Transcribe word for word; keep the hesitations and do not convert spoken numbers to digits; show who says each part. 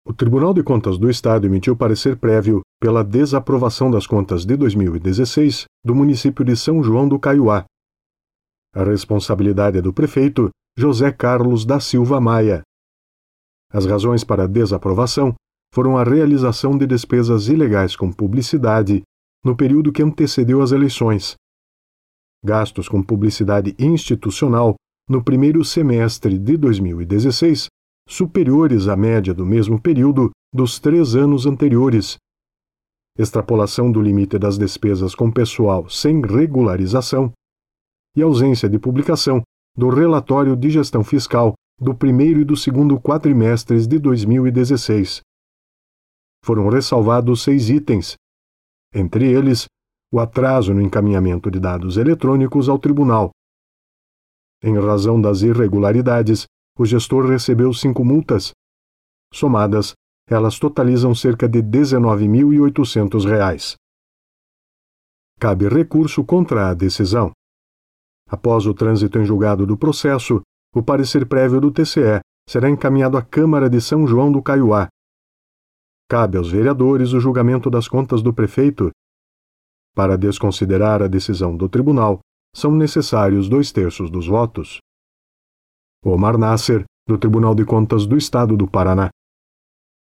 Speaker 1: O Tribunal de Contas do Estado emitiu parecer prévio pela desaprovação das contas de dois mil e dezesseis do município de São João do Caiuá. A responsabilidade é do prefeito José Carlos da Silva Maia. As razões para a desaprovação foram a realização de despesas ilegais com publicidade no período que antecedeu as eleições, gastos com publicidade institucional no primeiro semestre de dois mil e dezesseis, superiores à média do mesmo período dos três anos anteriores, extrapolação do limite das despesas com pessoal sem regularização e ausência de publicação do relatório de gestão fiscal do primeiro e do segundo quadrimestres de dois mil e dezesseis. Foram ressalvados seis itens, entre eles o atraso no encaminhamento de dados eletrônicos ao tribunal. Em razão das irregularidades, o gestor recebeu cinco multas. Somadas, elas totalizam cerca de dezenove mil e oitocentos reais. Cabe recurso contra a decisão. Após o trânsito em julgado do processo, o parecer prévio do T C E será encaminhado à Câmara de São João do Caiuá. Cabe aos vereadores o julgamento das contas do prefeito. Para desconsiderar a decisão do tribunal, são necessários dois terços dos votos. Omar Nasser, do Tribunal de Contas do Estado do Paraná.